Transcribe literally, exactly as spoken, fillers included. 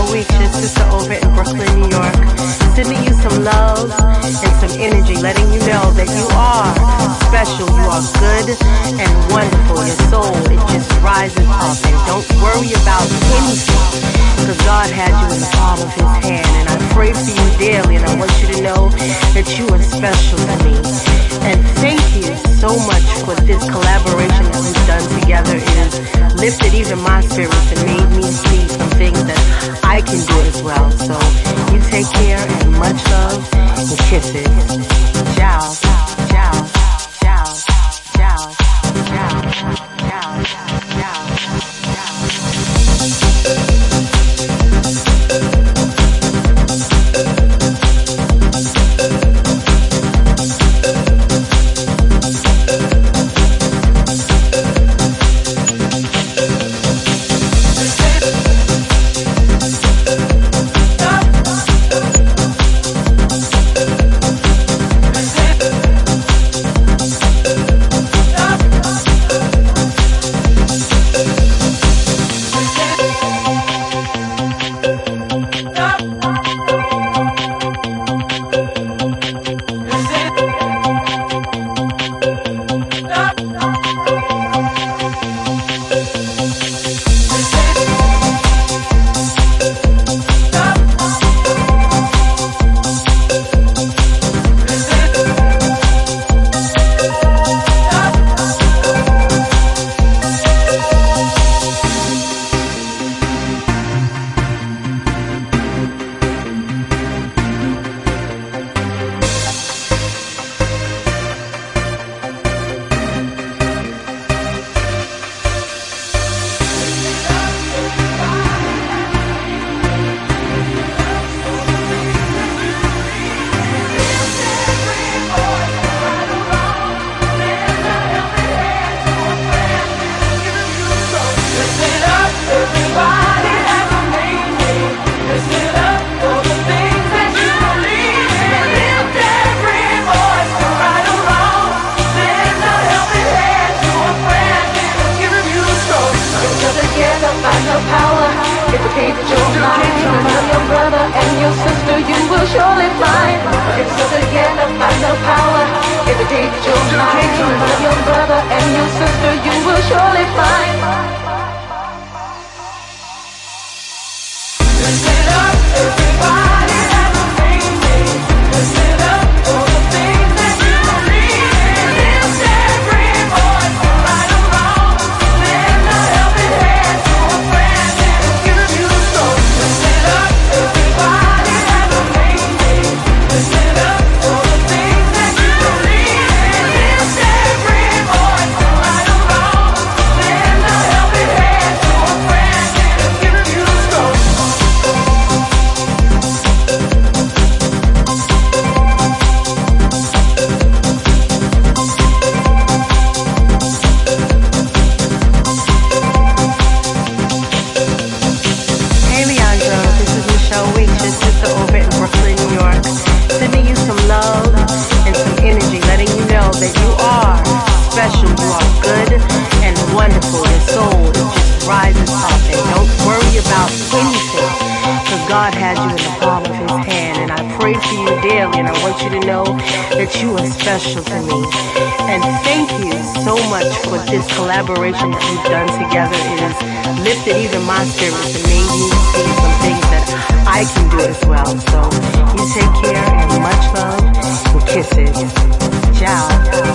Weeks, your sister over in Brooklyn, New York, sending you some love and some energy, letting you know that you are special, you are good and wonderful. Your soul, it just rises up, and don't worry about anything, because God had you in the palm of His hand, and I pray for you daily, and I want you to know that you are special to me. And thank you so much for this collaboration that we've done together. It has lifted even my spirits and made me see some things that I can do as well. So you take care, and much love and kisses. Ciao, ciao, ciao, ciao, ciao, ciao, ciao, collaboration that we've done together. It has lifted even my spirits and made me see some things that I can do as well. So you take care, and much love and kisses. Ciao.